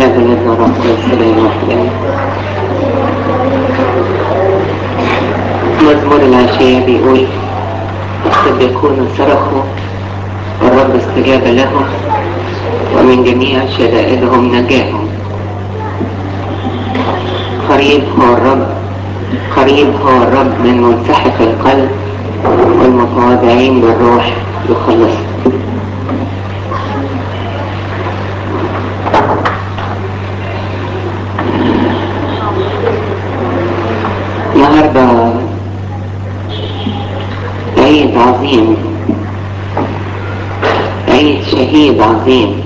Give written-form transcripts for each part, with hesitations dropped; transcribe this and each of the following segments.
الآب والابن والروح القدس الإله الواحد آمين. مزمور العشية بيقول: الصديقون صرخوا والرب استجاب لهم ومن جميع شدائدهم نجاهم. قريب هو الرب، قريب هو الرب من منسحق القلب والمتواضعين بالروح يخلصهم. النهارده عيد عظيم، عيد شهيد عظيم.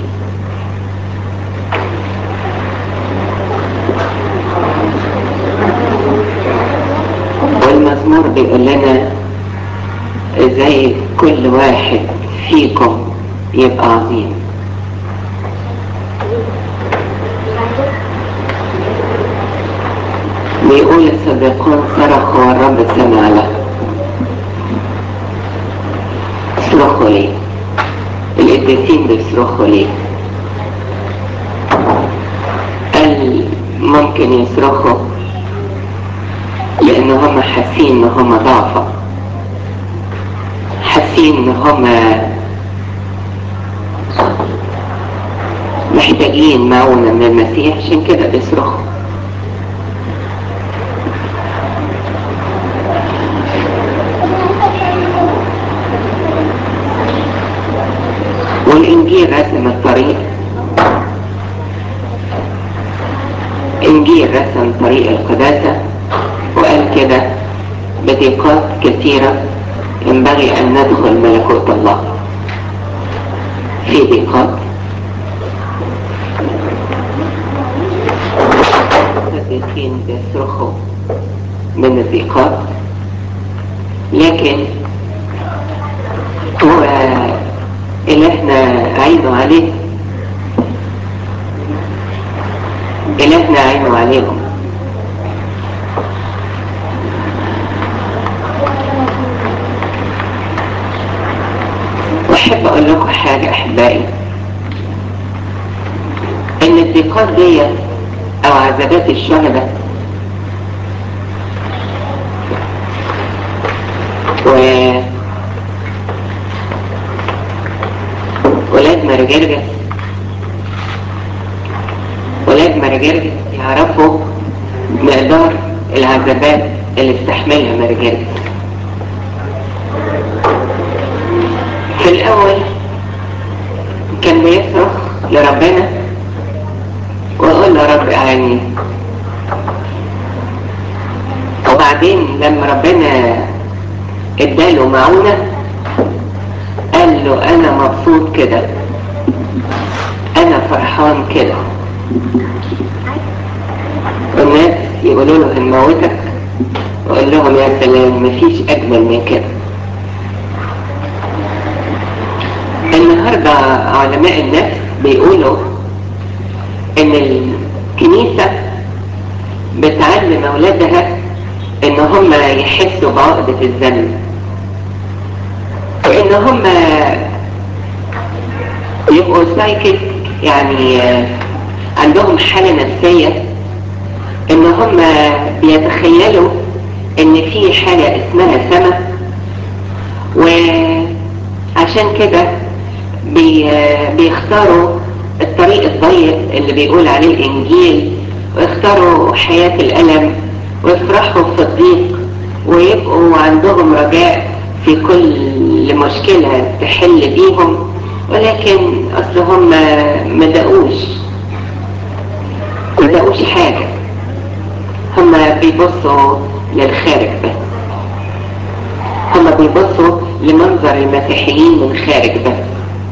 والمزمور بيقول لنا ازاي كل واحد فيكم يبقى عظيم. بيقول الصديقون صرخوا والرب سمع له. صرخوا ليه؟ القديسين بيصرخوا ليه؟ قال ممكن يصرخوا لان هم حاسين ان هم ضعفة، حاسين ان هم محتاجين معونة من المسيح، عشان كده بيصرخوا. والإنجيل رسم الطريق، إنجيل رسم طريق القداسة وقال كده: بضيقات كثيرة ينبغي أن ندخل ملكوت الله. في ضيقات، القديسين بيصرخوا من الضيقات، لكن هو إلهنا عينه عليه، إلهنا عينه عليهم. وأحب أقول لكم حاجة أحبائي، إن الضيقات دي أو عذابات الشهداء ولاد مرجرجس، ولاد مرجرجس يعرفوا مقدار العذابات اللي استحملها مرجرجس. في الأول كان بيصرخ لربنا ويقول له: رب أعاني. وبعدين لما ربنا اداله معونة قال له: أنا مبسوط كده، أنا فرحان كده. والناس يقولوا له: هنموتك، وقال لهم: يا سلام، مفيش أجمل من كده. النهاردة علماء النفس بيقولوا إن الكنيسة بتعلم أولادها إن هم يحسوا بعقدة الذنب، وإن هم يبقوا سايكيك، يعني عندهم حالة نفسية، إن هم بيتخيلوا إن في حاجة اسمها سماء، وعشان كده بيختاروا الطريق الضيق اللي بيقول عليه الإنجيل، ويختاروا حياة الألم، ويفرحوا في الضيق، ويبقوا عندهم رجاء في كل مشكلة تحل بيهم. ولكن أصل هم ما دقوش حاجة، هم بيبصوا للخارج بس، هم بيبصوا لمنظر المسيحيين من خارج بس.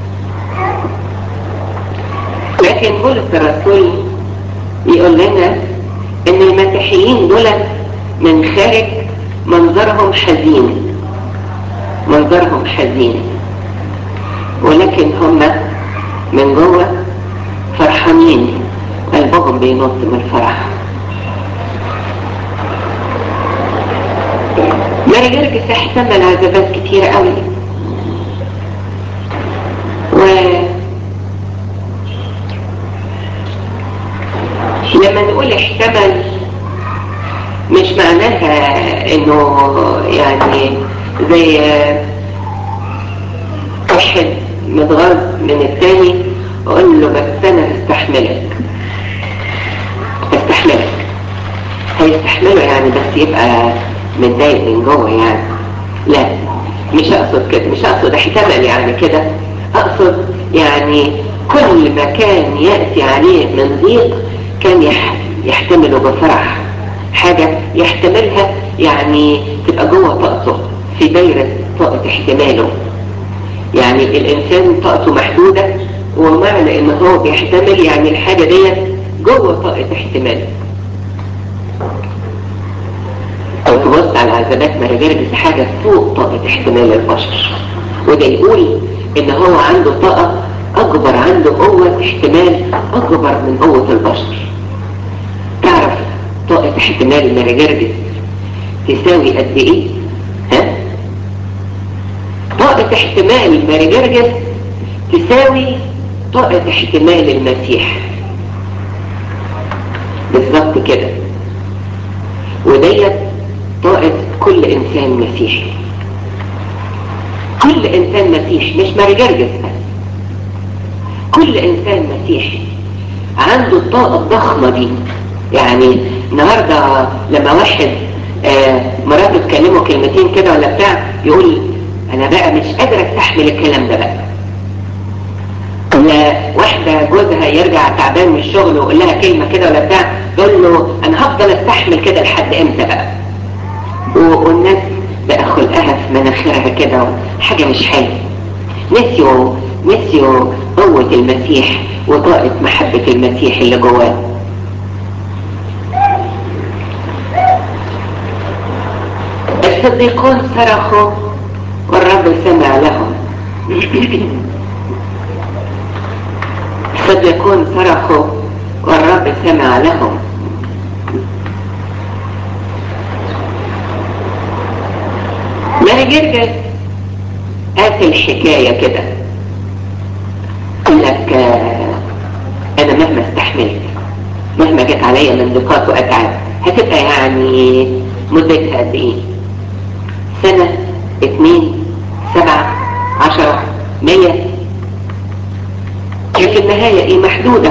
لكن بولس الرسول يقول لنا ان المسيحيين دول من خارج منظرهم حزين، منظرهم حزين، ولكن هم من جوه فرحانين، قلبهم بينط من الفرح. ماري جرجس احتمل عذابات كتيرة قوي، لما نقول احتمل مش معناها انه يعني زي واحد متغاظ من التاني اقول له بس انا استحملك هيستحمله يعني، بس يبقى متضايق من جوه يعني. لا، مش اقصد كده، مش اقصد احتمل يعني كده. اقصد يعني كل ما كان يأتي عليه من ضيق كان يحتمله بفرح. حاجة يحتملها يعني تبقى جوه طاقته، في دايرة طاقة احتماله. يعني الانسان طاقته محدودة، ومعنى ان هو بيحتمل يعني الحاجة دي جوه طاقة احتماله. او تبص على عذابات مراجرجس حاجة فوق طاقة احتمال البشر، وده يقول ان هو عنده طاقة اكبر، عنده قوة احتمال اكبر من قوة البشر. تعرف طاقة احتمال مراجرجس تساوي قد ايه؟ ها؟ طاقة احتمال مراجرجس تساوي طاقة احتمال المسيح بالظبط كده. وديت طاقة كل انسان مسيحي. كل انسان مسيحي، مش مراجرجس بس، كل انسان مسيحي عنده الطاقة الضخمة دي. يعني النهاردة لما واحد مراته تكلمه كلمتين كده ولا بتاع، يقول انا بقى مش قادر استحمل الكلام ده بقى. ولا واحدة جوزها يرجع تعبان من الشغل ويقول لها كلمة كده ولا بتاع، تقول له انا هفضل استحمل كده لحد امتى بقى. والناس بقى خلقها في مناخيرها كده، حاجة مش حلوة. نسيوا قوة المسيح وطاقة محبة المسيح اللي جواه. الصديقون صرخوا والرب سمع لهم. الصديقون صرخوا والرب سمع لهم. مراجرجس قاس الحكاية كده، قال لك انا مهما استحملت، مهما جت عليا من ضيقات واتعاب، هتبقى يعني مدتها قد ايه؟ سنة، 2، 7، 10، 100؟ في النهاية ايه؟ محدودة.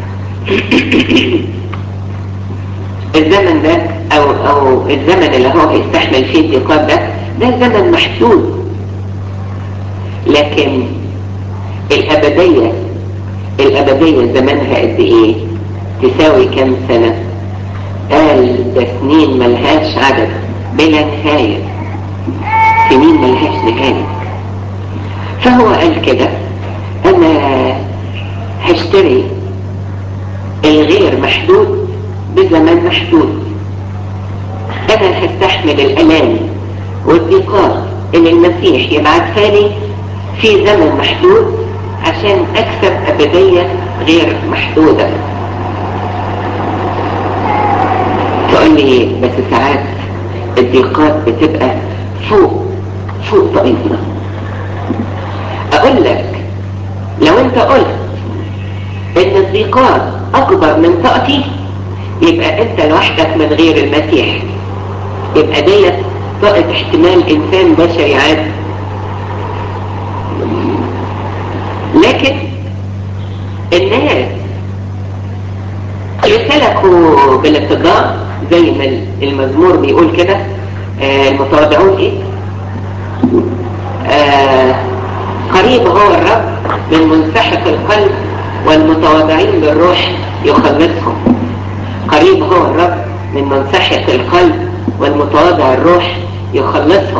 الزمن ده او الزمن اللي هو هيستحمل فيه الضيقات ده زمن محدود. لكن الأبدية زمنها قد ايه؟ تساوي كم سنة؟ قال ده سنين ملهاش عدد، بلا نهاية، سنين ملهاش نهاية. فهو قال كده، انا هشتري الغير محدود بزمن محدود. انا هستحمل الالام والضيقات اللي المسيح يبعثها لي في زمن محدود عشان اكسب ابدية غير محدودة. تقول لي بس ساعات الضيقات بتبقى فوق طاقتنا. اقول لك لو انت قلت ان الضيقات اكبر من طاقتي، يبقى انت لوحدك من غير المسيح. يبقى ديت طاقة احتمال انسان بشري عادي. لكن الناس اللي سلكوا بالاتجاه زي ما المزمور بيقول كده، المتواضعون ايه؟ قريب هو الرب من منسحق القلب والمتواضعين بالروح يخلصهم. قريب هو الرب من منسحق القلب والمتواضع الروح يخلصهم.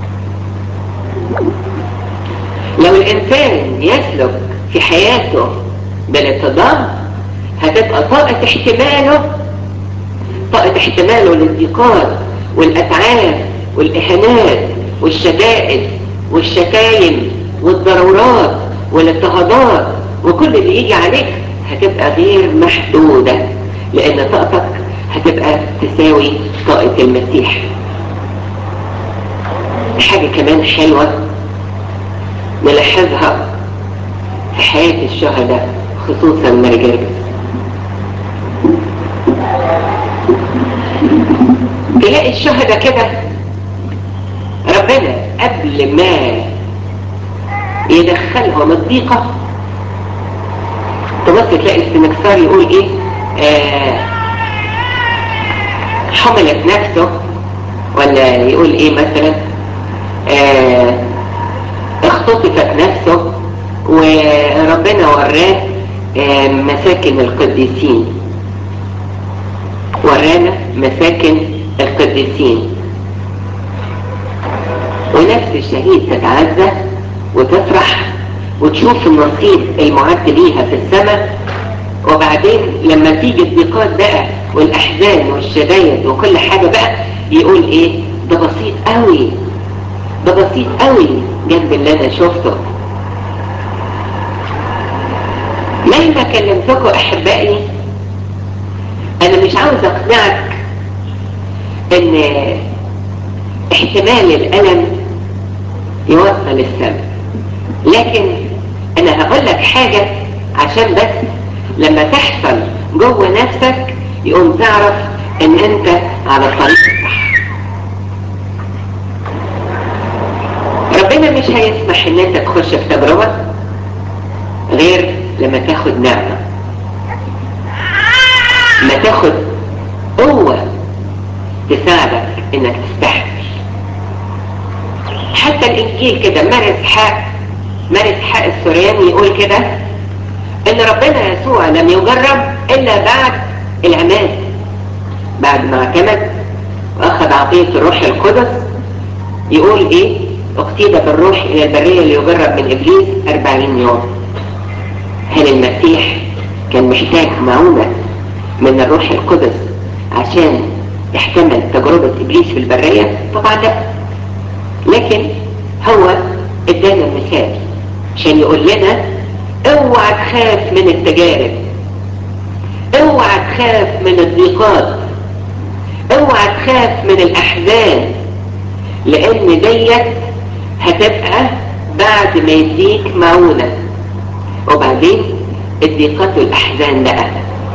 لو الإنسان يسلك في حياته بالاتضاع، هتبقى طاقة احتماله للضيقات والأتعاب والإهانات والشدائد والشتايم والضرورات والاضطهادات وكل اللي يجي عليك هتبقى غير محدودة، لأن طاقتك هتبقى تساوي طاقة المسيح. حاجة كمان حلوة نلاحظها في حياة الشهداء خصوصا مارجرجس. ده كده ربنا قبل ما يدخلهم الضيقة تبص تلاقي السنكسار يقول ايه حملت نفسه، ولا يقول ايه مثلا اختطفت نفسه وربنا وراه مساكن القديسين، ورانا مساكن القديسين. ونفس الشهيد تتعزى وتفرح وتشوف النصيب المعد ليها في السماء، وبعدين لما تيجي الضيقات بقى والاحزان والشدايد وكل حاجة بقى يقول ايه ده بسيط قوي، ده بسيط قوي جنب اللي انا شفته. مهما كلمتكم احبائي انا مش عاوز اقنعك ان احتمال الالم يوصل السماء، لكن انا هقول لك حاجة عشان بس لما تحصل جوه نفسك يقوم تعرف ان انت على الطريق الصح. ربنا مش هيسمح ان انت تخش في تجربة غير لما تاخد نعمة، ما تاخد قوة تساعدك انك تستحمل. حتى الانجيل كده مارس حق السورياني يقول كده ان ربنا يسوع لم يجرب الا بعد العماد، بعد ما اعتمد واخذ عطية الروح القدس. يقول ايه اقتيد بالروح الى البرية ليجرب من ابليس 40 يوم. هل المسيح كان محتاج معونة من الروح القدس عشان يحتمل تجربة ابليس في البرية؟ طبعا لا، لكن هو ادانا مثال عشان يقول لنا اوعى تخاف من التجارب، اوعى تخاف من الضيقات، اوعى تخاف من الاحزان، لان ديت هتبقى بعد ما يديك معونة. وبعدين الضيقات والاحزان بقى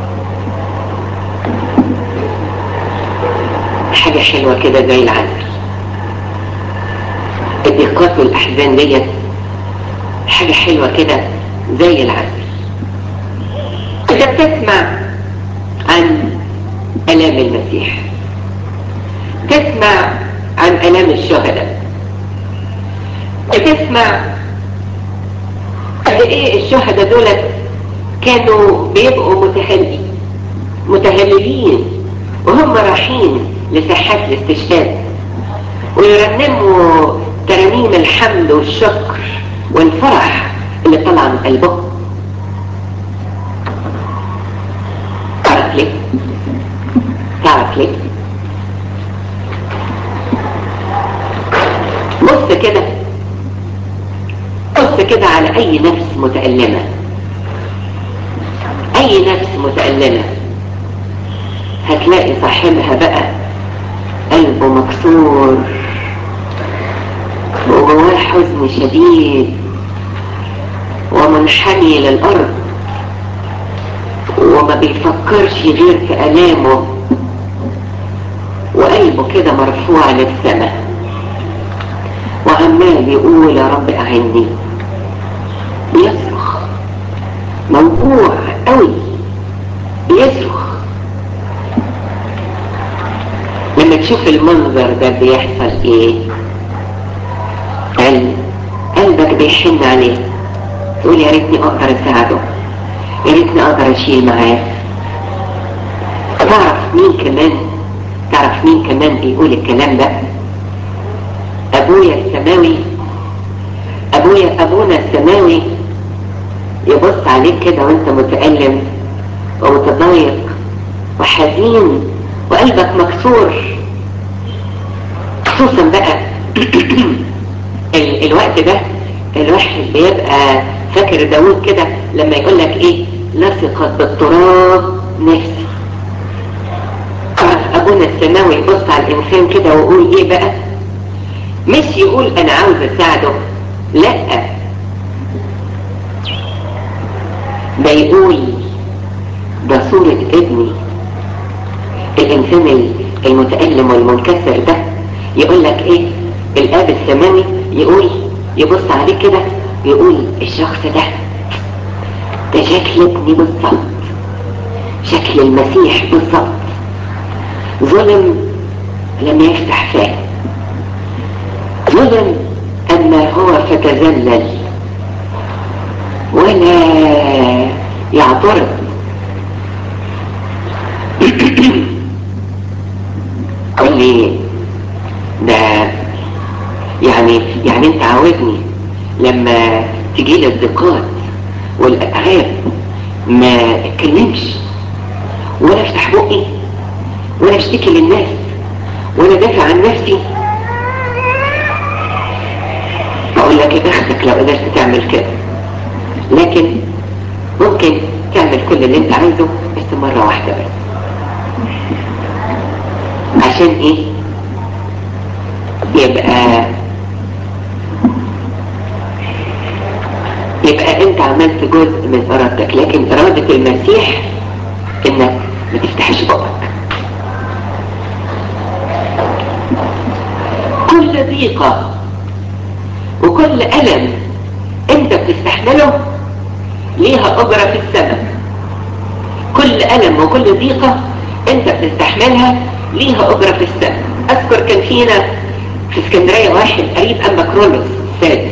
حاجة حلوة كده زي العسل. الضيقات والاحزان ديت حاجة حلوة كده زي العسل. انت بتسمع عن الام المسيح، تسمع عن الام الشهداء، بتسمع قد ايه الشهداء دولت كانوا بيبقوا متهللين وهم رايحين لساحات الاستشهاد ويرنموا ترانيم الحمد والشكر والفرح اللي طلع من قلبهم. تعرف ليه؟ تعرف ليه؟ بص كده، بص كده على اي نفس متألمة، اي نفس متألمة هتلاقي صاحبها بقى قلبه مكسور وجواه حزن شديد ومنحني للأرض وما بيفكرش غير في ألامه وقلبه كده مرفوع للسماء وعمال يقول يا رب أعني. بيصرخ موجوع قوي، بيصرخ. لما تشوف المنظر ده بيحصل ايه؟ قلبك بيحن عليه، تقول يا ريتني اقدر اساعده، يا ريتني اقدر اشيل معاه. تعرف مين كمان بيقول الكلام ده؟ ابويا السماوي. ابونا السماوي يبص عليك كده وانت متألم ومتضايق وحزين وقلبك مكسور، خصوصا بقى الوقت ده الواحد بيبقى فاكر داود كده لما يقول لك ايه لصقت بالتراب نفسي. ابونا السماوي يبص على الانسان كده ويقول ايه بقى؟ مش يقول انا عاوز اساعده، لا، ده يقول ده صورة ابني. الانسان المتألم والمنكسر ده يقول لك ايه؟ الاب السماوي يقول، يبص عليك كده يقول الشخص ده شكل ابني بالظبط، شكل المسيح بالظبط. ظلم لم يفتح فاه، ظلم اما هو فتذلل ولا يعترض. قال لي ده يعني انت عاوزني لما تجي لي الضيقات والاتعاب ما اتكلمش ولا افتح بقي ولا اشتكي للناس ولا دافع عن نفسي؟ اقول لك يا بختك لو قدرت تعمل كده، لكن ممكن تعمل كل اللي انت عايزه بس مرة واحدة بس. عشان ايه؟ يبقى انت عملت جزء من ارادتك، لكن ارادة المسيح انك ما تفتحش بقك. كل ضيقة وكل ألم انت بتستحمله ليها أجرة في السماء. كل ألم وكل ضيقة انت بتستحملها ليها أجرة في السماء. أذكر كان فينا في اسكندرية واحد قريب أنبا كرولوس السادس،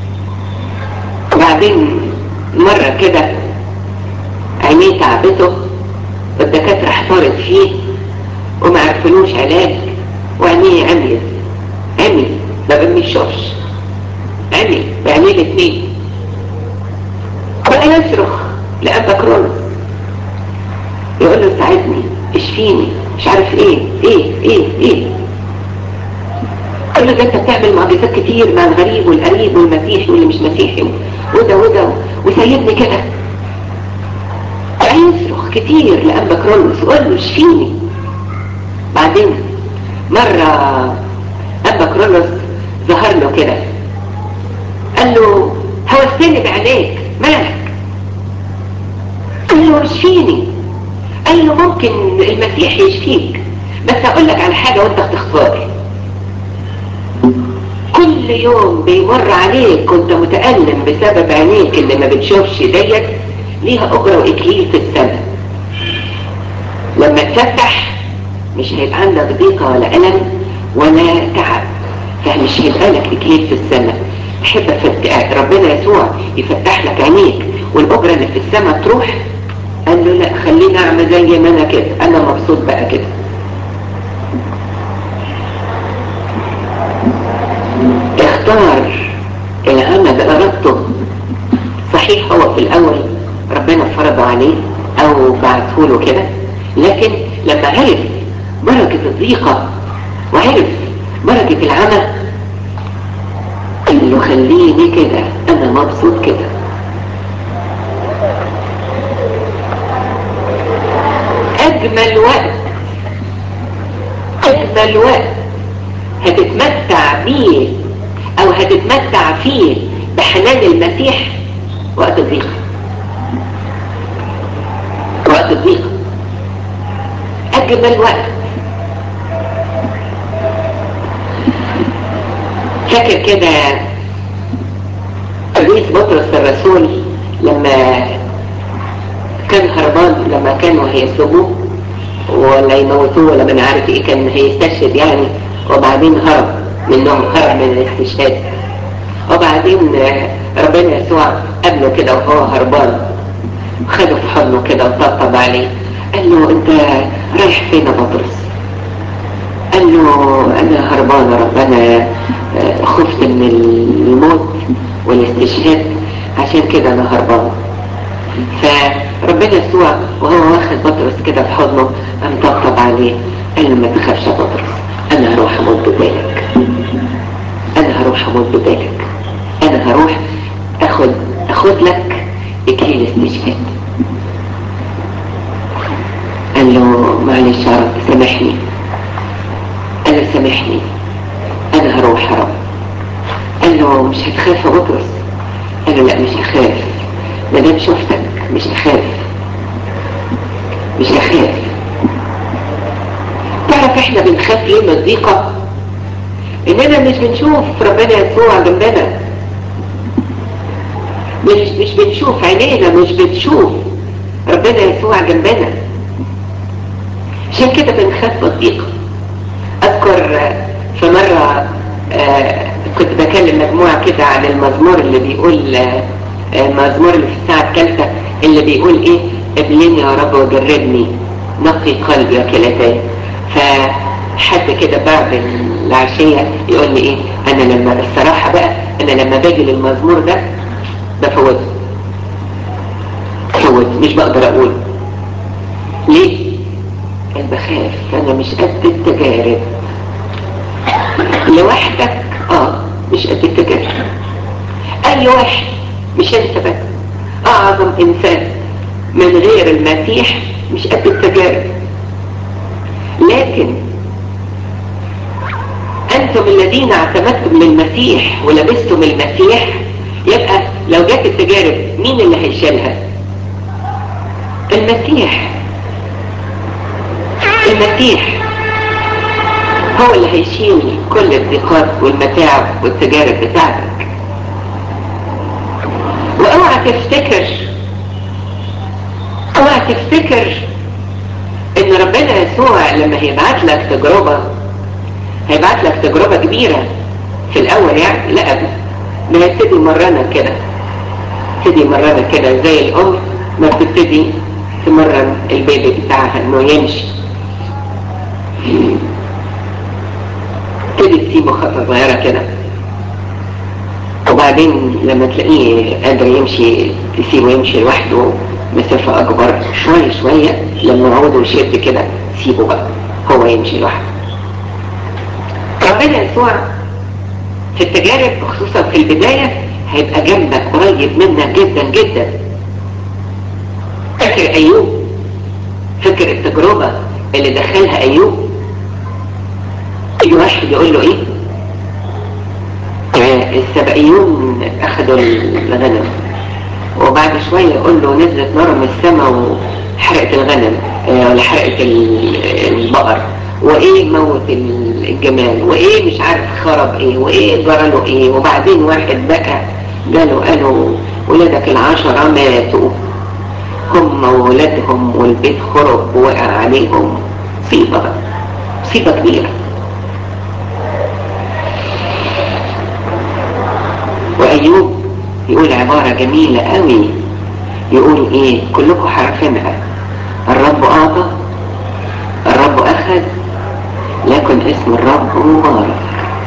بعدين مرة كده عينيه تعبته والدكاترة احتارت فيه وما عرفلوش علاج وعينيه عمي ما بيشوفش، عمي بعينيه الاتنين. بقى يصرخ لأنبا كرولوس يقول له ساعدني اشفيني مش عارف ايه. قال له ده انت بتعمل معجزات كتير مع الغريب والقريب والمسيحي واللي مش مسيحي وده وسيبني كده. يصرخ كتير لأنبا كرولوس وقال له اشفيني. بعدين مرة أنبا كرولوس ظهر له كده قال له هوستني بعينيك مالك؟ قال له اشفيني. قال له ممكن المسيح يشفيك بس هقول لك على حاجة وانت هتختار. كل يوم بيمر عليك كنت متألم بسبب عينيك اللي ما بتشوفش ديت ليها أجرة وإكليل في السماء. لما تفتح مش هيبقى عندك ضيقة ولا ألم ولا تعب، فمش هيبقى لك إكليل في السماء. تحب ربنا يسوع يفتح لك عينيك والأجرة اللي في السماء تروح؟ قال له لا، خليني أعمل زي ما أنا كده، أنا مبسوط بقى كده. اختار العمل بإرادته. صحيح هو في الأول ربنا فرض عليه أو بعته له كده، لكن لما عرف بركة الضيقة وعرف بركة العمل قال له خليني كده، أنا مبسوط كده. أجمل وقت هتتمتع بيه أو هتتمتع فيه بحنان المسيح وقت الضيقة. أجمل وقت. فاكر كده قديس بطرس الرسول لما كان هربان، لما كانوا هيسلبوه ولا يموتوه ولا من عارف ايه، كان هيستشهد يعني، وبعدين هرب من الاستشهاد. وبعدين ربنا يسوع قابله كده وهو هربان، خده في حضنه كده وطبطب عليه، قال له انت رايح فين يا بطرس؟ قال له انا هربان يا رب، انا خفت من الموت والاستشهاد عشان كده انا هربان. فربنا يسوع وهو واخد بطرس كده في حضنه قام طبطب عليه، قال له ما تخافش يا بطرس، انا هروح امد بالك، انا هروح اخد لك اكليل استشهاد. قال له معلش يا رب سامحني. قال له سامحني، انا هروح يا رب. قال له مش هتخاف يا بطرس؟ قال له لا مش هخاف، ما دام شفتك مش هخاف. تعرف احنا بنخاف ليه من الضيقة؟ اننا مش بنشوف ربنا يسوع جنبنا، مش بنشوف، عينينا مش بتشوف ربنا يسوع جنبنا، عشان كده بنخاف بالضيقة. اذكر في مرة كنت بكلم مجموعة كده عن المزمور اللي بيقول المزمور اللي في الساعة الثالثة اللي بيقول ايه، ابلني يا رب وجربني نقي قلبي وكلتاي. فحد كده بعد العشية يقول لي ايه، انا لما الصراحة بقى انا لما باجي للمزمور ده بفوته مش بقدر اقول ليه، انا بخاف، انا مش قد التجارب. لوحدك مش قد التجارب، اي واحد مش انت بس، اعظم انسان من غير المسيح مش قد التجارب. لكن انتم الذين اعتمدتم للمسيح ولبستم المسيح، يبقى لو جت التجارب مين اللي هيشيلها؟ المسيح. المسيح هو اللي هيشيل كل الضيقات والمتاعب والتجارب بتاعتك. واوعى تفتكر ان ربنا يسوع لما هيبعت لك تجربة كبيرة في الاول، يعني لا ابدا، ما هيبتدي مرنا كده زي الام ما بتبتدي تمرن البيبي بتاعها انه يمشي، تبتدي تسيبه خطوة صغيرة كده، وبعدين لما تلاقيه قادر يمشي تسيبه يمشي لوحده مسافة اكبر شوية، لما عوده يشد كده سيبه بقى هو يمشي لوحده. ربنا يسوع في التجارب خصوصا في البداية هيبقى جنبك قريب منك جدا جدا. فاكر ايوب؟ فاكر التجربة اللي دخلها ايوب؟ يجي واحد يقول له ايه، السبائيون اخذوا الغنم، وبعد شوية يقول له نزلت نار من السماء وحرقت الغنم ولا حرقت البقر، وايه موت الجمال، وايه مش عارف خرب ايه، وايه جرى ايه. وبعدين واحد بقى قالوا ولادك 10 ماتوا، هم وولادهم والبيت خرب ووقع عليهم، مصيبة كبيرة. وأيوب يقول عبارة جميلة قوي، يقول ايه كلكم عارفينها، الرب أعطى الرب أخذ لكن اسم الرب مبارك.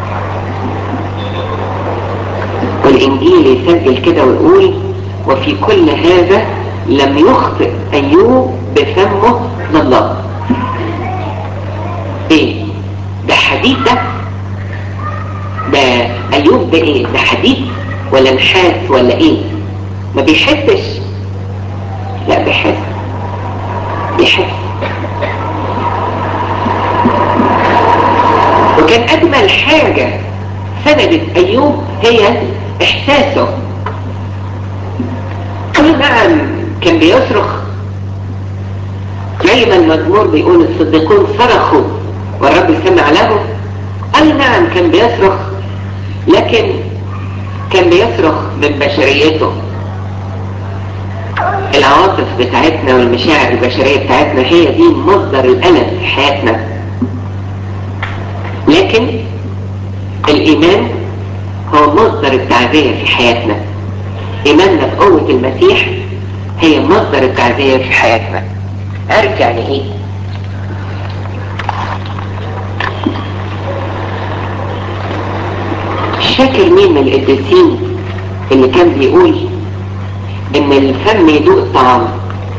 والإنجيل يسجل كده ويقول وفي كل هذا لم يخطئ أيوب بفمه لله. ايه ده؟ حديد ده أيوب ده ايه؟ ده حديد ولا نحاس ولا ايه؟ ما بيحسش؟ لا بيحس. وكان أجمل حاجة سندت أيوب هي إحساسه. نعم كان بيصرخ زي ما المزمور بيقول الصديقون صرخوا والرب سمع لهم. نعم كان بيصرخ، لكن كان بيصرخ من بشريته. العواطف بتاعتنا والمشاعر البشرية بتاعتنا هي دي مصدر الألم في حياتنا، لكن الإيمان هو مصدر التعزية في حياتنا. إيماننا بقوة المسيح هي مصدر التعزية في حياتنا. عارف يعني إيه؟ مش فاكر مين من القديسين اللي كان بيقول إن الفم يدوق الطعام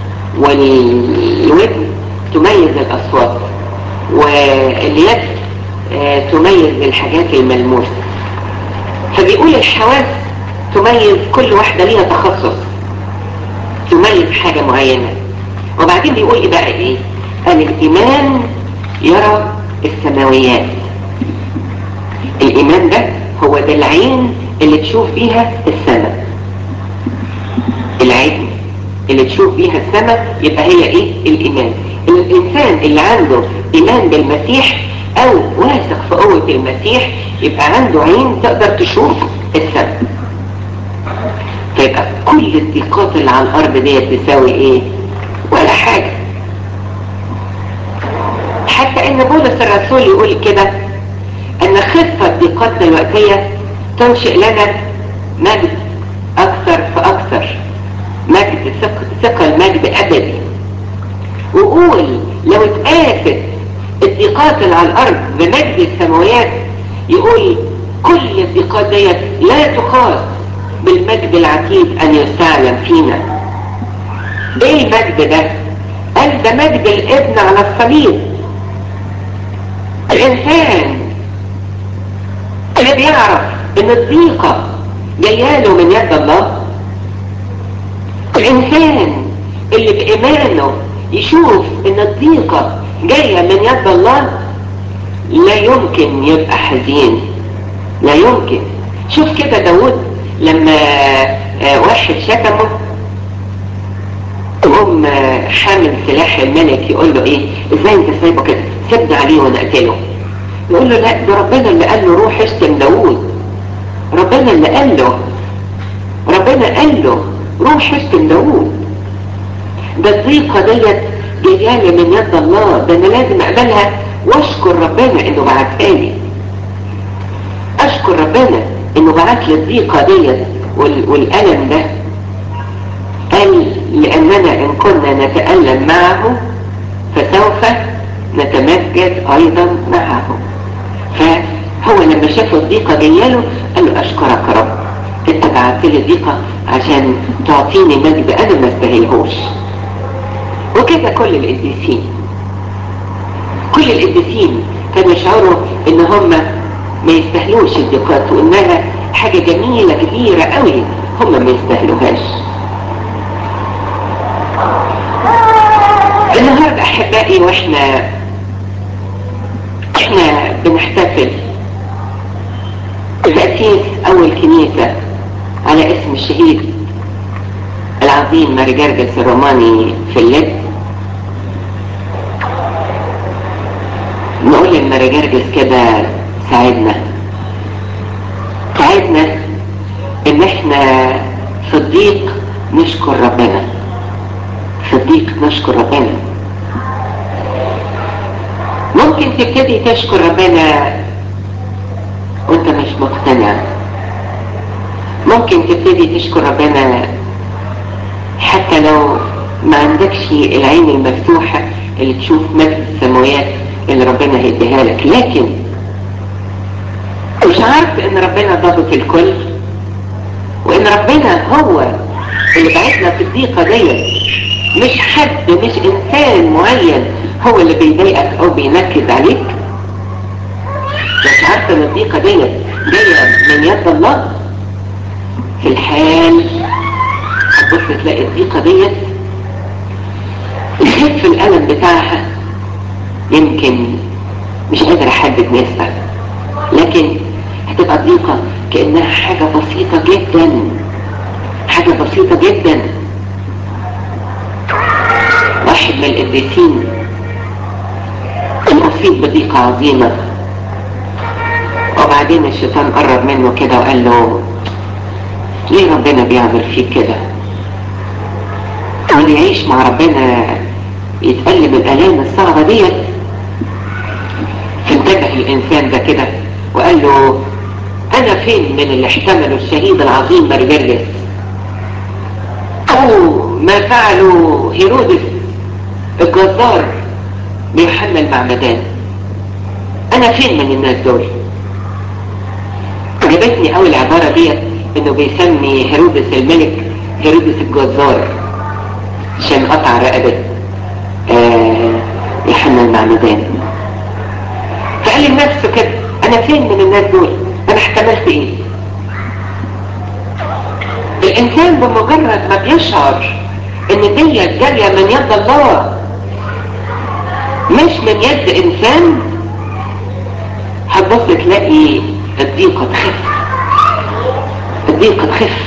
والودن تميز الأصوات واليد تميز الحاجات الملموسة. فبيقول الحواس تميز، كل واحدة ليها تخصص تميز حاجة معينة. وبعدين بيقول إيه بقى إيه؟ قال الإيمان يرى السماويات. الإيمان ده هو ده العين اللي تشوف بيها السماء. العين اللي تشوف بيها السماء يبقى هي إيه؟ الإيمان. الإنسان اللي عنده إيمان بالمسيح او واثق في قوة المسيح يبقى عنده عين تقدر تشوف السماء. فيبقى كل الضيقات اللي على الارض دي تساوي ايه؟ ولا حاجة. حتى ان بولس الرسول يقول كده ان خفة ضيقاتنا الوقتية تنشئ لنا مجد اكثر فاكثر، مجد ثقل مجد ابدي. وقول لو اتقاست الضيقات اللي على الارض بمجد السماويات، يقول كل الضيقات ديت لا تقاس بالمجد العتيد ان يستعلم فينا. ايه المجد ده؟ قال ده مجد الابن على الصليب. الانسان اللي بيعرف ان الضيقة جاياله من يد الله، الانسان اللي بايمانه يشوف ان الضيقة جاية من يد الله، لا يمكن يبقى حزين، لا يمكن. شوف كده داود لما واحد شتمه، يقوم حامل سلاح الملك يقول له ايه؟ ازاي انت سايبه كده؟ سد عليه وانا اقتله. يقول له لا، ده ربنا اللي قال له روح اشتم داود، ربنا اللي قال له، ربنا قال له روح اشتم داود. ده الضيقة ديت جايالي من يد الله، ده انا لازم اقبلها واشكر ربنا انه بعتها لي. اشكر ربنا انه بعت لي الضيقة ديت والالم ده. قال لاننا ان كنا نتألم معه فسوف نتمجد ايضا معه. فهو لما شاف الضيقة جاياله قال له اشكرك يا رب، انت بعت لي الضيقة عشان تعطيني مجد انا ما استاهلهوش. وكده كل القديسين، كل القديسين كانوا يشعروا ان هم ما يستاهلوش الضيقات، وانها حاجة جميلة كبيرة قوي هم ما يستاهلوهاش. النهاردة احبائي واحنا بنحتفل بتأسيس اول كنيسة على اسم الشهيد العظيم ماري جرجس الروماني في اللب، نقول لماري جرجس كده ساعدنا ان احنا في الضيق نشكر ربنا، في الضيق نشكر ربنا. ممكن تبتدي تشكر ربنا وانت مش مقتنع، ممكن تبتدي تشكر ربنا حتى لو ما عندكش العين المفتوحة اللي تشوف مجد السماويات اللي ربنا هيديها لك، لكن مش عارف ان ربنا ضابط الكل، وان ربنا هو اللي بعتنا في الضيقة ديت، مش حد، مش انسان معين هو اللي بيضايقك او بينكد عليك. مش عارف ان الضيقة ديت جاية من يد الله. في الحال هتبص تلاقي الضيقة ديت يخف الألم بتاعها، يمكن مش قادر احدد نسبة، لكن هتبقى الضيقة كأنها حاجة بسيطة جدا، حاجة بسيطة جدا. واحد من القديسين أصيب بضيقة عظيمة، وبعدين الشيطان قرب منه كده وقال له ليه ربنا بيعمل فيك كده؟ واللي يعيش مع ربنا يتألم الآلام الصعبة ديت. فانتبه الإنسان ده كده وقال له أنا فين من اللي احتملوا الشهيد العظيم ماري جرجس أو ما فعله هيرودس الجزار بيوحنا المعمدان؟ أنا فين من الناس دول؟ عجبتني أول العبارة ديت، إنه بيسمي هيرودس الملك هيرودس الجزار عشان قطع رقبة يوحنا المعمدان. فقال لنفسه كده أنا فين من الناس دول؟ أنا احتملت إيه؟ الإنسان بمجرد ما بيشعر إن ديت جارية من يد الله مش من يد إنسان، هتبص تلاقي الضيقة تخف، الضيقة تخف.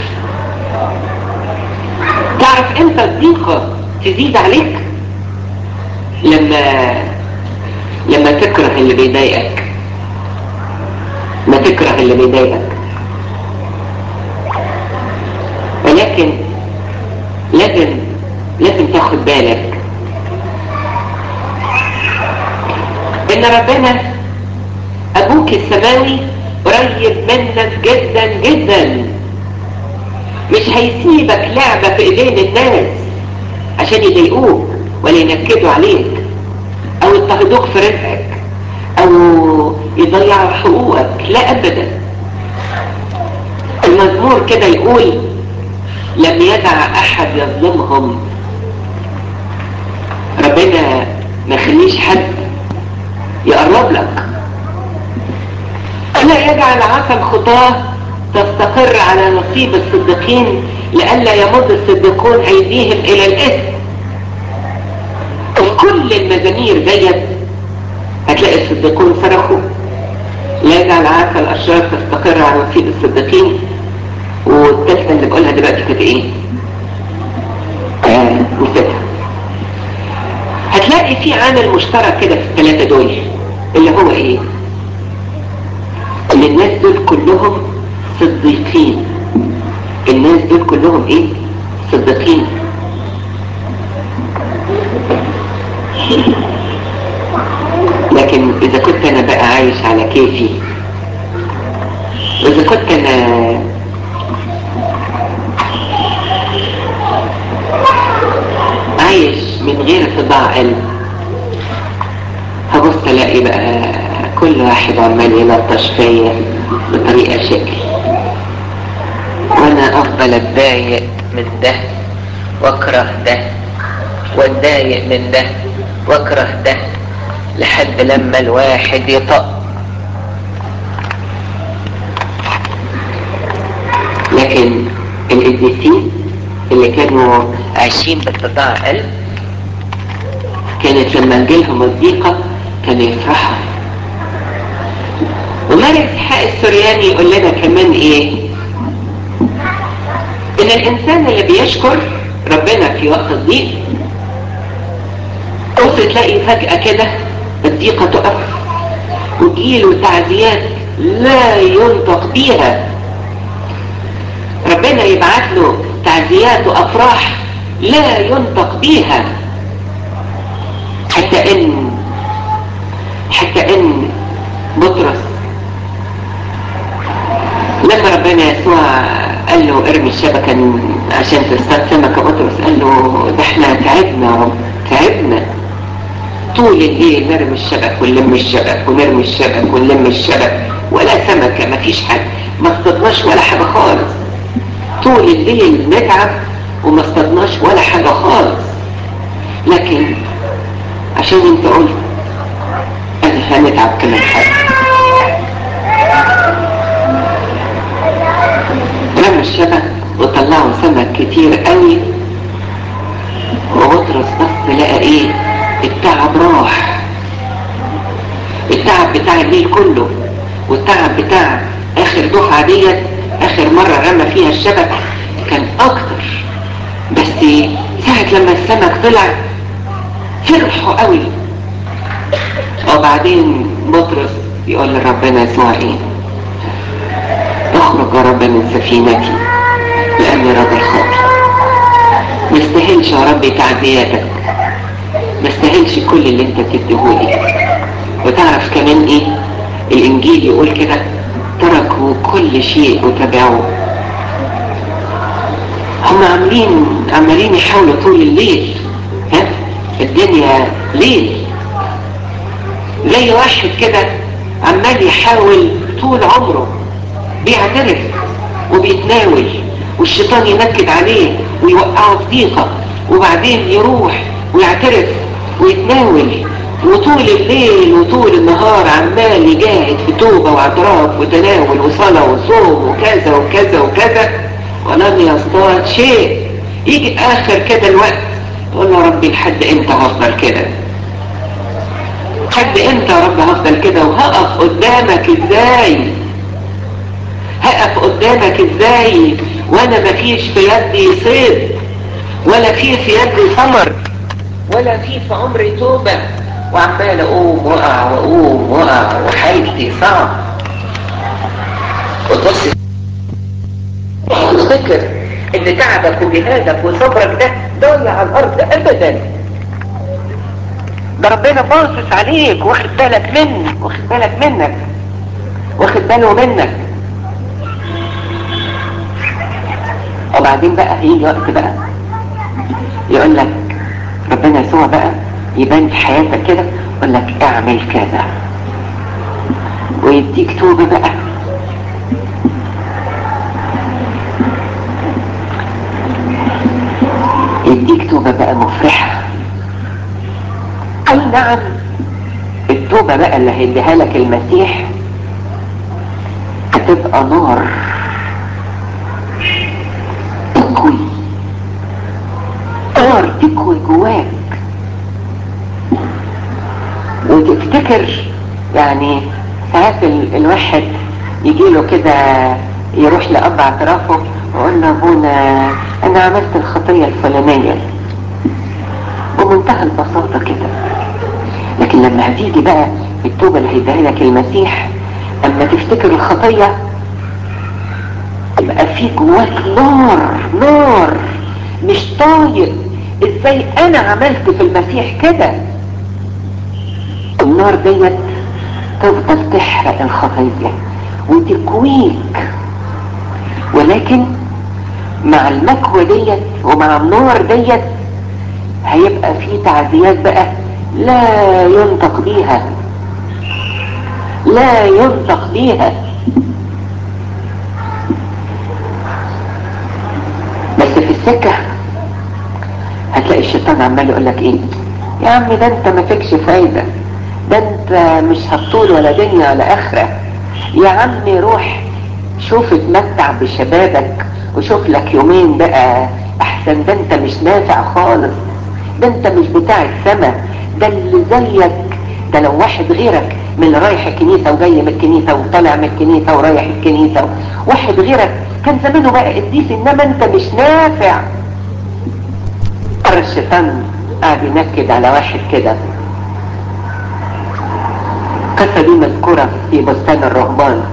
تعرف امتى الضيقة تزيد عليك؟ لما تكره اللي بيضايقك، ما تكره اللي بيضايقك، ولكن لازم تاخد بالك ان ربنا ابوك السماوي قريب منك جدا جدا، مش هيسيبك لعبة في ايدين الناس عشان يضايقوك ولا ينكدوا عليك او يضطهدوك في رزقك او يضيعوا حقوقك، لا ابدا. المزمور كده يقول لم يدع احد يظلمهم. ربنا ما يخليش حد يقرب لك. لا يجعل عصا الخطاه تستقر على نصيب الصديقين لئلا يمد الصديقون ايديهم الى الاثم. وكل المزامير ديت هتلاقي الصديقون صرخوا لا يجعل عصا الاشرار تستقر على نصيب الصديقين. والثالثه اللي بقولها دلوقتي كانت ايه؟ نسيتها. هتلاقي في عامل مشترك كده في الثلاثه دول اللي هو ايه؟ ان الناس دول كلهم صديقين. الناس دول كلهم ايه؟ صديقين. لكن اذا كنت انا بقى عايش على كيفي، واذا كنت انا عايش من غير طباع قلب، هبص الاقي بقى كل واحد عمال يلطش فيا بطريقه شكل، وانا افضل اتضايق من ده واكره ده واتضايق من ده واكره ده لحد لما الواحد يطق. لكن القديسين اللي كانوا عايشين باتضاع قلب كانت لما تجيلهم الضيقه كانوا يفرحوا. وماري اسحاق السورياني يقول لنا كمان ايه؟ ان الانسان اللي بيشكر ربنا في وقت الضيق بص تلاقي فجأة كده الضيقة تقف وتجيله تعزيات لا ينطق بيها. ربنا يبعت له تعزيات وافراح لا ينطق بيها. حتى ان بطرس لما ربنا يسوع قال له ارمي الشبكة عشان تصطاد سمكة، بطرس قال له ده احنا تعبنا يا رب، تعبنا طول الليل نرمي الشبك ونلم الشبك ونرمي الشبك ونلم الشبك ولا سمكة، مفيش حاجة، ما اصطدناش ولا حاجة خالص. طول الليل نتعب وما اصطدناش ولا حاجة خالص. لكن عشان انت قلت انا هنتعب كمان حاجة. رمى الشبك وطلعوا سمك كتير قوي، وبطرس بص لقى ايه؟ التعب راح. التعب بتاع الليل كله والتعب بتاع اخر دفعة ديت، اخر مرة رمى فيها الشبك كان اكتر. بس ساعة لما السمك طلع فرحوا قوي. وبعدين بطرس يقول لربنا يسوع ايه؟ اخرج يا رب من سفينتي لاني راجل خاطئ. ما استاهلش يا رب تعزياتك، ما استاهلش كل اللي انت بتديهولي. وتعرف كمان ايه؟ الانجيل يقول كده تركوا كل شيء وتبعوه. هم عمالين يحاولوا طول الليل، ها الدنيا ليل، زي واحد كده عمال يحاول طول عمره، بيعترف وبيتناول والشيطان ينكد عليه ويوقعه في ضيقه، وبعدين يروح ويعترف ويتناول، وطول الليل وطول النهار عمال يجاهد في توبة واعتراف وتناول وصلاة وصوم وكذا وكذا وكذا ولم يصطاد شيء. يجي اخر كده الوقت يقول له ربي لحد امتى هفضل كده؟ لحد امتى يا رب هفضل كده؟ وهقف قدامك ازاي؟ هقف قدامك ازاي وانا مفيش في يدي صيد ولا في يدي ثمر ولا في عمري توبة وعمال اقوم وقع واقوم وقع وحالتي صعب، وتبص تفتكر ان تعبك وجهادك وصبرك ده ضايع على الارض ابدا. ده ربنا باصص عليك واخد بالك منك، واخد بالك منك، واخد باله منك. وبعدين بقى هيجي وقت بقى يقول لك ربنا يسوع بقى يبان في حياتك كده، يقول لك اعمل كذا ويديك توبة بقى. يديك توبة بقى مفرحة. اي نعم، التوبة بقى اللي هيديها لك المسيح هتبقى نار تكوي، نار تكوي جواك. وتفتكر يعني ساعات الواحد يجيله كده يروح لأب اعترافه ويقول له ابونا انا عملت الخطية الفلانية بمنتهى البساطة كده. لكن لما هتيجي بقى التوبة اللي هيديها لك المسيح، اما تفتكر الخطية يبقى في جواك نار، نار مش طايق ازاي انا عملت في المسيح كده. النار ديت تفضل تحرق الخطية وتكويك، ولكن مع المكوى ديت ومع النار ديت هيبقى في تعزيات بقى لا ينطق بيها، لا ينطق بيها. بس في السكة هتلاقي الشيطان عمال يقول لك ايه، يا عم ده انت ما فيكش فايدة، ده انت مش هتطول ولا دنيا ولا اخرة، يا عم روح شوف اتمتع بشبابك وشوف لك يومين بقى احسن، ده انت مش نافع خالص، ده انت مش بتاع السما، ده اللي زيك ده لو واحد غيرك من اللي رايح الكنيسة وجاي من الكنيسة وطالع من الكنيسة ورايح الكنيسة، واحد غيرك كان زمانه بقى قديس، انما انت مش نافع. مرة الشيطان قاعد ينكد على واحد كده، القصة دي مذكورة في بستان الرهبان.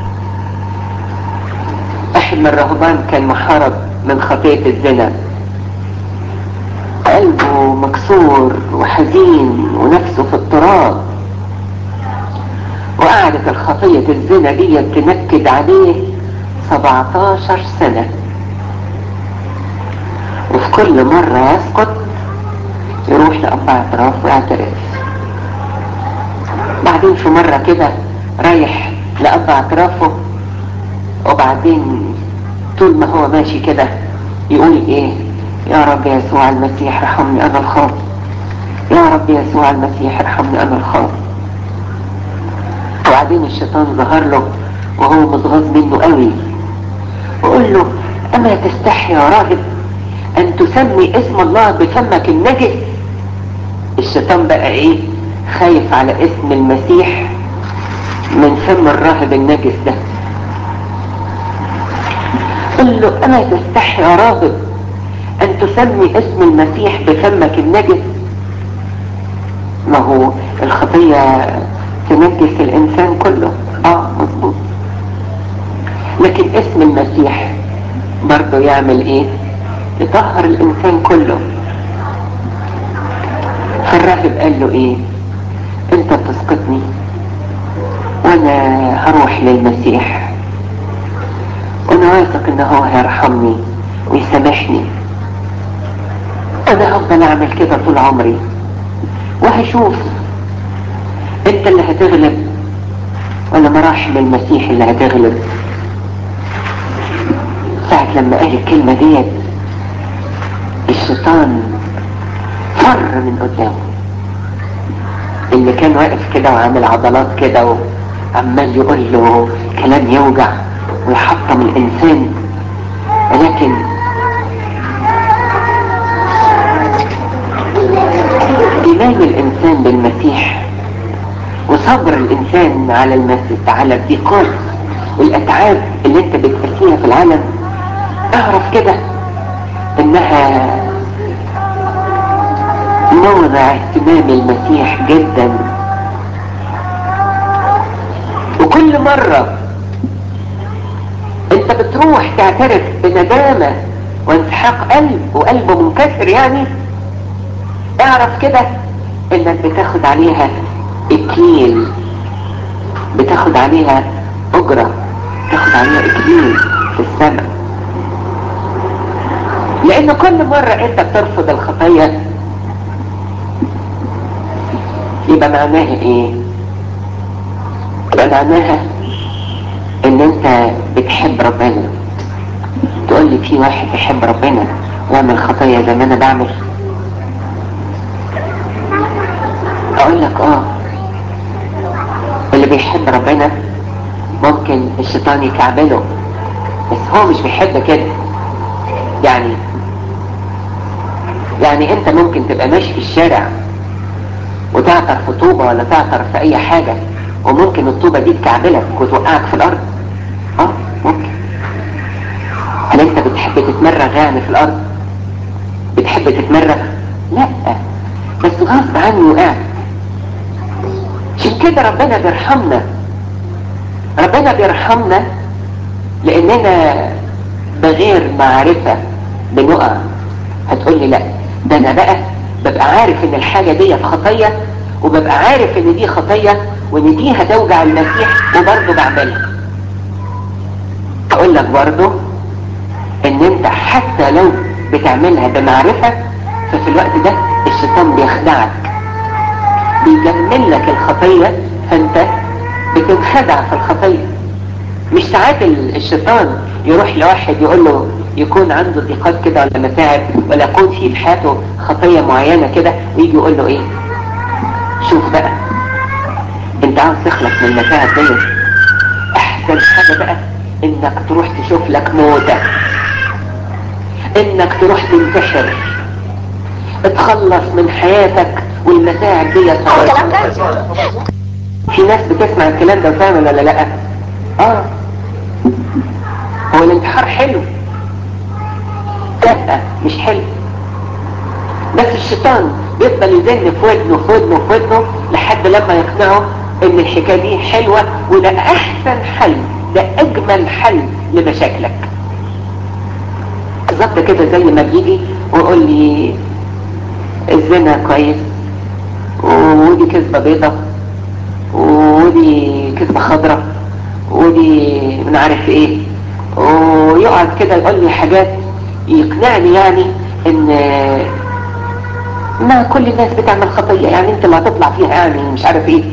واحد من الرهبان كان محارب من خطية الزنا، قلبه مكسور وحزين ونفسه في التراب، وقعدت الخطية الزنا دي تنكد عليه 17 سنة، وفي كل مرة يسقط يروح لأب اعتراف ويعترف. بعدين في مرة كده رايح لأب اعترافه، وبعدين طول ما هو ماشي كده يقول ايه، يا رب يسوع المسيح ارحمني انا الخاطئ، يا رب يسوع المسيح ارحمني انا الخاطئ. وبعدين الشيطان ظهر له وهو متغاظ منه قوي وقول له اما تستحي يا راهب ان تسمي اسم الله بفمك النجس. الشيطان بقى ايه، خايف على اسم المسيح من فم الراهب النجس ده. قل له اما تستحي يا راهب ان تسمي اسم المسيح بفمك النجس. ما هو الخطية تنجس الانسان كله، مظبوط، لكن اسم المسيح برضه يعمل ايه، يطهر الانسان كله. فالراهب قال له ايه، انت بتسقطني وانا هروح للمسيح وانا واثق ان هو هيرحمني ويسامحني، انا هفضل اعمل كده طول عمري وهشوف انت اللي هتغلب ولا مراحم المسيح اللي هتغلب. ساعة لما قال الكلمة ديت الشيطان فر من قدامه، اللي كان واقف كده وعامل عضلات كده وعمال يقول له كلام يوجع ويحطم الانسان. ولكن ايمان الانسان بالمسيح وصبر الانسان على المسيح على الضيقات والاتعاب اللي انت بتقاسيها في العالم، اعرف كده انها موضع اهتمام المسيح جدا. وكل مرة انت بتروح تعترف بندامة وانسحاق قلب وقلبه منكسر، يعني اعرف كده انك بتاخد عليها اكليل، بتاخد عليها اجرة، بتاخد عليها اكليل في السماء. لان كل مرة انت بترفض الخطية يبقى معناها ايه؟ يبقى معناها ان انت بتحب ربنا. تقول لي في واحد بيحب ربنا ويعمل خطايا زي ما انا بعمل؟ اقول لك اللي بيحب ربنا ممكن الشيطان يكعبله، بس هو مش بيحب كده. يعني انت ممكن تبقى ماشي في الشارع وتعثر في طوبة ولا تعثر في اي حاجة، وممكن الطوبة دي تكعبلك وتوقعك في الارض. ممكن. هل انت بتحب تتمرغ يعني في الارض؟ بتحب تتمرغ؟ لا، بس غصب عني وقعت. عشان كده ربنا بيرحمنا، ربنا بيرحمنا لاننا بغير معرفة بنقع. هتقول لي لا، ده انا بقى ببقى عارف ان الحاجة دي خطية، وببقى عارف ان دي خطية وان دي هتوجع المسيح وبرضه بعملها. اقول لك برضه ان انت حتى لو بتعملها بمعرفة، ففي الوقت ده الشيطان بيخدعك، بيجمل لك الخطية، فانت بتنخدع في الخطية. مش ساعات الشيطان يروح لواحد يقول له، يكون عنده ضيقات كده ولا متاعب، ولا يكون في حياته خطية معينة كده، ويجي يقول له ايه؟ شوف بقى، انت عاوز تخلص من المتاعب دي، احسن حاجة بقى انك تروح تشوف لك موتة، انك تروح تنتحر، اتخلص من حياتك والمتاعب دي. في ناس بتسمع الكلام ده وتعمل ولا لا؟ هو الانتحار حلو؟ لا، مش حلو. بس الشيطان بيفضل يزن في ودنه في ودنه في ودنه لحد لما يقنعه ان الحكايه دي حلوه، وده احسن حل، ده اجمل حل لمشاكلك. بالظبط كده زي ما بيجي ويقول لي الزنا كويس، ودي كذبه بيضه، ودي كذبه خضراء، ودي من عارف ايه، ويقعد كده يقول لي حاجات يقنعني يعني ان ما كل الناس بتعمل خطية، يعني انت اللي هتطلع فيها يعني مش عارف ايه،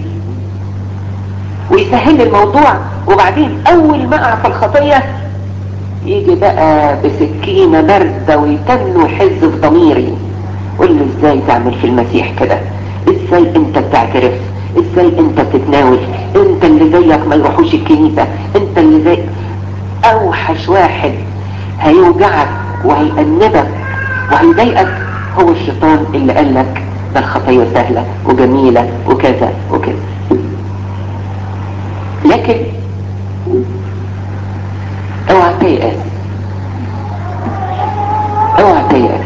ويسهل الموضوع. وبعدين اول ما اقع في الخطية يجي بقى بسكينة باردة ويتن ويحز في ضميري، قول لي ازاي تعمل في المسيح كده؟ ازاي انت بتعترف؟ ازاي انت بتتناول؟ انت اللي زيك ما يروحوش الكنيسة، انت اللي زي. اوحش واحد هيوجعك وهيأنبك وهيضايقك هو الشيطان اللي قالك ده الخطية سهلة وجميلة وكذا وكذا. لكن اوعى تيأس، اوعى تيأس.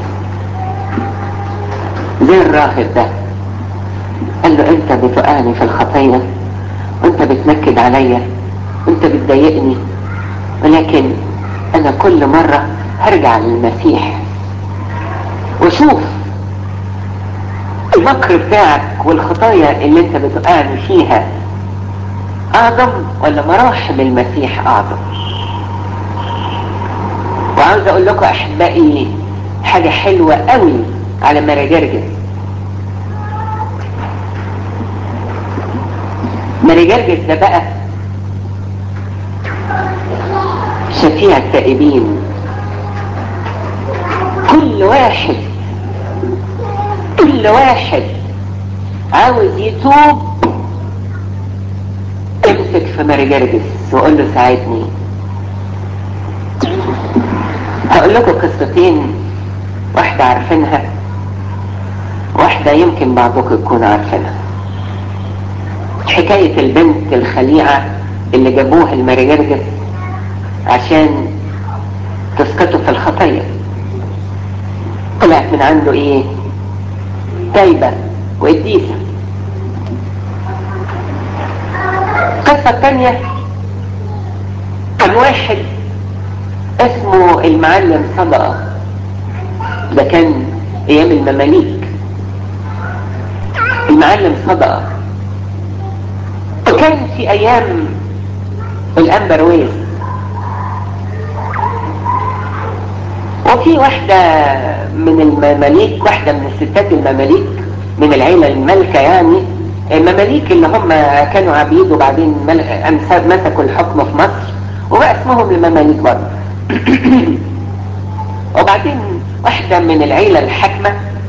زي الراهب ده قال له انت بتوقعني في الخطية وانت بتنكد عليا وانت بتضايقني، ولكن انا كل مرة هرجع للمسيح وشوف المكر بتاعك والخطايا اللي انت بتوقعني فيها اعظم ولا مراحم المسيح اعظم. وعاوز اقول لكم احبائي حاجة حلوة قوي على ماري جرجس. ماري جرجس ده بقى شفيع التائبين. كل واحد عاوز يتوب امسك في ماري جرجس وقول له ساعدني. هقول لكم قصتين، واحدة عارفينها، واحدة يمكن بعضكم يكونوا عارفينها. حكاية البنت الخليعة اللي جابوها الماري جرجس عشان تسقطوا في الخطية. طلعت من عنده ايه؟ تايبة وقديسة. القصة الثانية كان واحد اسمه المعلم صدقة، ده كان ايام المماليك. المعلم صدقة وكان في ايام الامبرويز، وفي واحدة من المماليك، واحدة من الستات المماليك من العيلة الملكة، يعني المماليك اللي هم كانوا عبيد وبعدين مسكوا الحكم في مصر وبقى اسمهم المماليك برضه. وبعدين واحدة من العيلة الحاكمة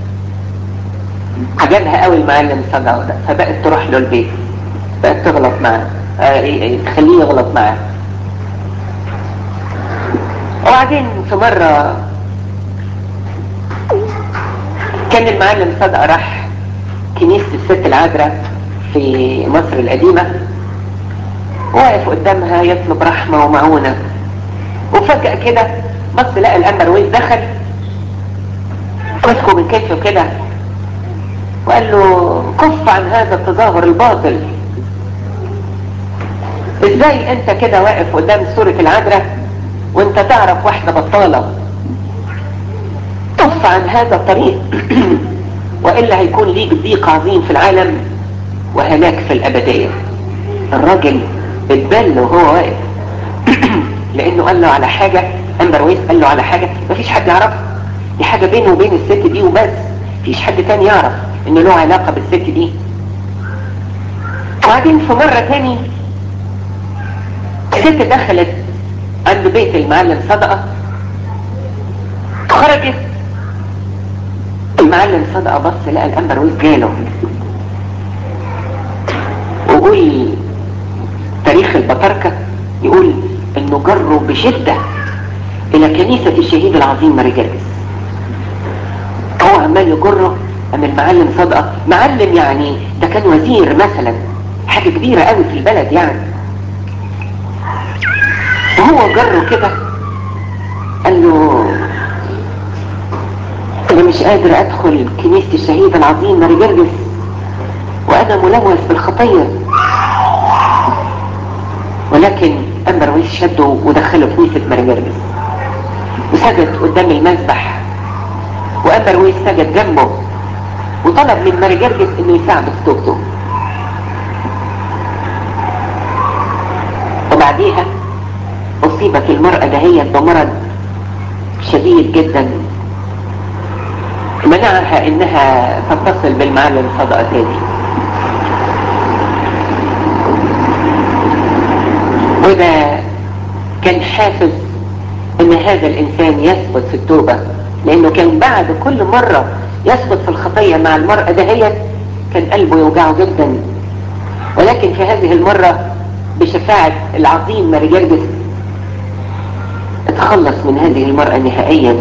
عجبها قوي المعلم صدقة ده، فبقت تروح له البيت، بقت تغلط معاه، تخليه يغلط معاه. وبعدين في مرة كان المعلم صدقة راح كنيسة الست العذراء في مصر القديمة، واقف قدامها يطلب رحمة ومعونة، وفجأة كده بص لقى الأمبرويز دخل مسكه من كتفه كده وقال له كف عن هذا التظاهر الباطل، ازاي انت كده واقف قدام سورة العذراء وانت تعرف واحدة بطالة؟ كف عن هذا الطريق وإلا هيكون ليك ضيق عظيم في العالم وهلاك في الأبدية. الراجل اتبل وهو واقف لأنه قال له على حاجة، أمبرويز قال له على حاجة مفيش حد يعرفها، دي حاجة بينه وبين الست دي وبس، مفيش حد تاني يعرف إنه له علاقة بالست دي. وبعدين في مرة تاني الست دخلت عند بيت المعلم صدقة، خرجت المعلم صدقة بص لقى الأمبرويز جاله، وقول تاريخ البطاركة يقول انه جروا بشدة الى كنيسة الشهيد العظيم ماري جرجس. هو عمال يجره، اما المعلم صدقة معلم يعني ده كان وزير مثلا، حاجة كبيرة قوي في البلد يعني، وهو جره كده قال له انا مش قادر ادخل كنيسة الشهيد العظيم ماري جرجس وانا ملوث بالخطية. ولكن أمبرويز شده ودخله كنيسة ماري جرجس وسجد قدام المذبح، وأمبرويز سجد جنبه وطلب من ماري جرجس انه يساعده في توبته. وبعديها اصيبت المرأة دهيت بمرض شديد جدا منعها انها تتصل بالمعلم صدقة تاني، وده كان حافز ان هذا الانسان يثبت في التوبة، لانه كان بعد كل مرة يثبت في الخطية مع المرأة دهيت كان قلبه يوجعه جدا. ولكن في هذه المرة بشفاعة العظيم ماري جرجس اتخلص من هذه المرأة نهائيا،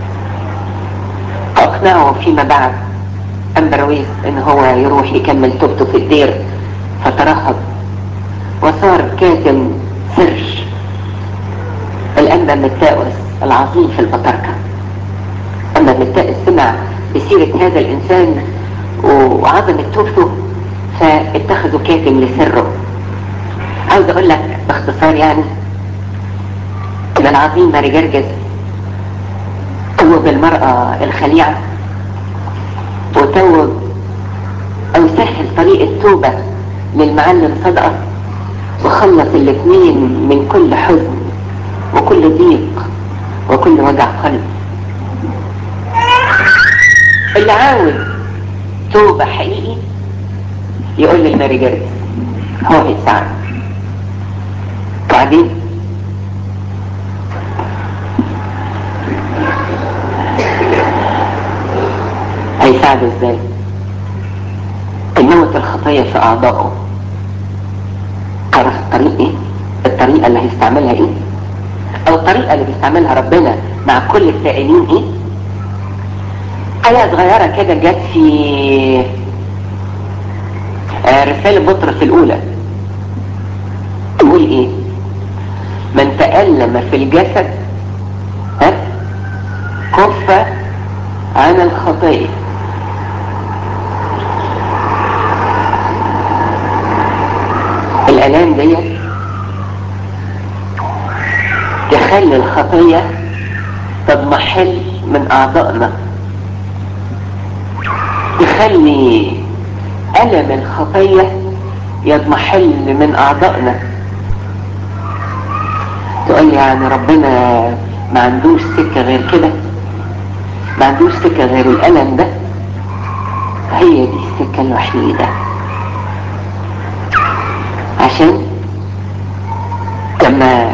واقنعه فيما بعد أمبرويز ان هو يروح يكمل توبته في الدير، فترهب وصار كاتم سر الأنبا متاوس العظيم في البطاركة. أما متاوس سمع بسيرة هذا الإنسان وعظمة توبته فاتخذوا كاتم لسره. عاوز أقول لك باختصار يعني إن العظيم ماري جرجس توب المرأة الخليعة وتوب أو سهل طريق التوبة للمعلم صدقة، وخلص الاثنين من كل حزن وكل ضيق وكل وجع قلب. اللي عاوز توبة حقيقي يقول للماري جرجس، هو هيساعده. بعدين هيساعده ازاي؟ يموت الخطية في اعضائه. تعرف الطريق ايه؟ الطريقة اللي هيستعملها ايه؟ او الطريقة اللي بيستعملها ربنا مع كل السائلين ايه؟ آية صغيرة كده جت في رسالة بطرس الأولى، تقول إيه؟ من تألم في الجسد كف عن الخطية. الآلام دي تخلي الخطية تضمحل من أعضائنا، تخلي ألم الخطية يضمحل من أعضائنا. تقول لي يعني ربنا ما عندوش سكة غير كده، ما عندوش سكة غير الألم ده؟ هي دي السكة الوحيدة، عشان لما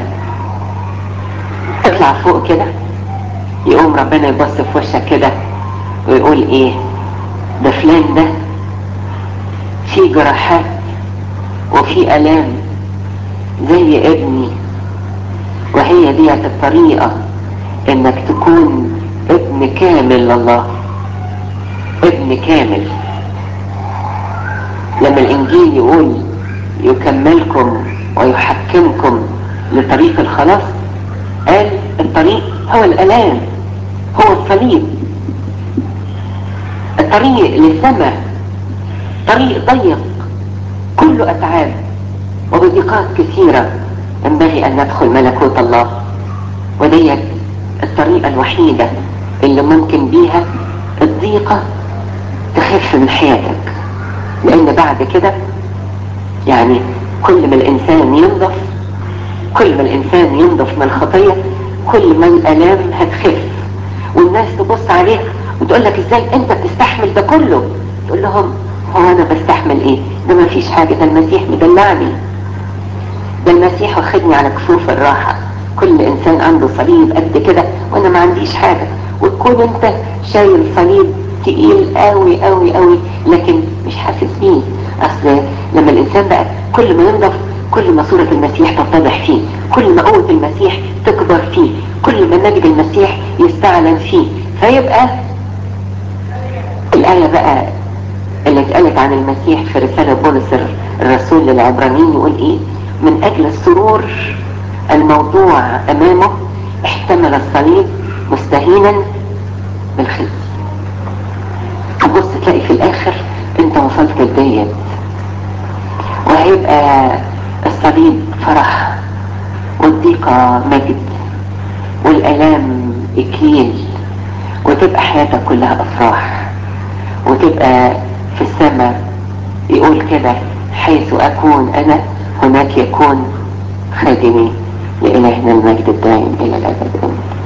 تطلع فوق كده يقوم ربنا يبص في وشك كده ويقول ايه؟ ده فلان ده في جراحات وفي ألام زي ابني، وهي دي الطريقة انك تكون ابن كامل لله، ابن كامل. لما الانجيل يقول يكملكم ويحكمكم لطريق الخلاص، قال الطريق هو الالام، هو الصليب. الطريق للسماء طريق ضيق كله اتعاب وبضيقات كثيرة، ينبغي ان ندخل ملكوت الله. وديت الطريقة الوحيدة اللي ممكن بيها الضيقة تخف من حياتك، لان بعد كده يعني كل ما الانسان ينضف، كل ما الانسان ينضف من الخطية، كل ما الالام هتخف. والناس تبص عليك وتقول لك ازاي انت بتستحمل ده كله؟ تقول لهم هو انا بستحمل ايه؟ ده ما فيش حاجة، ده المسيح مدلعني، ده المسيح واخدني على كفوف الراحة. كل انسان عنده صليب قد كده وانا ما عنديش حاجة، وتكون انت شايل صليب تقيل قوي قوي قوي لكن مش حاسس بيه. اصل لما الانسان بقى كل ما ينضف، كل ما صورة المسيح تتضح فيه، كل ما قوة المسيح تكبر فيه، كل ما مجد المسيح يستعلن فيه. فيبقى الآية بقى اللي اتقالت عن المسيح في رسالة بولس الرسول للعبرانيين يقول ايه؟ من اجل السرور الموضوع امامه احتمل الصليب مستهينا بالخزي. تبص تلاقي في الاخر انت وصلت لديت، وهيبقى الصليب فرح، والضيقة مجد، والالام اكليل، وتبقى حياتك كلها افراح، وتبقى في السماء يقول كده حيث اكون انا هناك يكون خادمي، لإلهنا المجد الدائم الى الابد.